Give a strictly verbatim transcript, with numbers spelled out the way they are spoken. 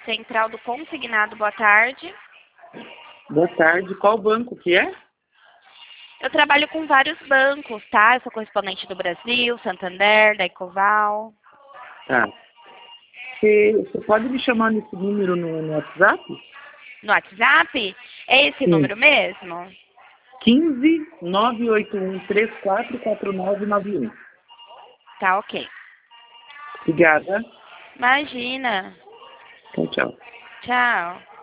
Central do Consignado, boa tarde. Boa tarde. Qual banco que é? Eu trabalho com vários bancos, tá? Eu sou correspondente do Brasil, Santander, da Ecoval. Tá. Você, você pode me chamar nesse número no, no WhatsApp? No WhatsApp? É esse Sim. número mesmo? quinze, nove oito um, três quatro quatro nove nove um. Tá, ok. Obrigada. Imagina. Tchau, tchau. Tchau.